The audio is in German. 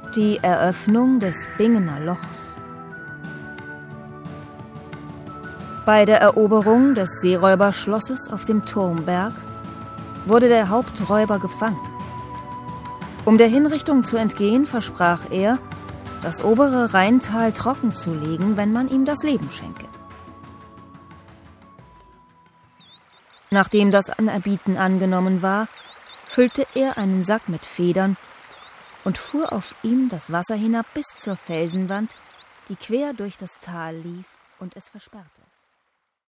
Die Eröffnung des Bingener Lochs. Bei der Eroberung des Seeräuberschlosses auf dem Turmberg wurde der Haupträuber gefangen. Um der Hinrichtung zu entgehen, versprach er, das obere Rheintal trocken zu legen, wenn man ihm das Leben schenke. Nachdem das Anerbieten angenommen war, füllte er einen Sack mit Federn und fuhr auf ihm das Wasser hinab bis zur Felsenwand, die quer durch das Tal lief und es versperrte.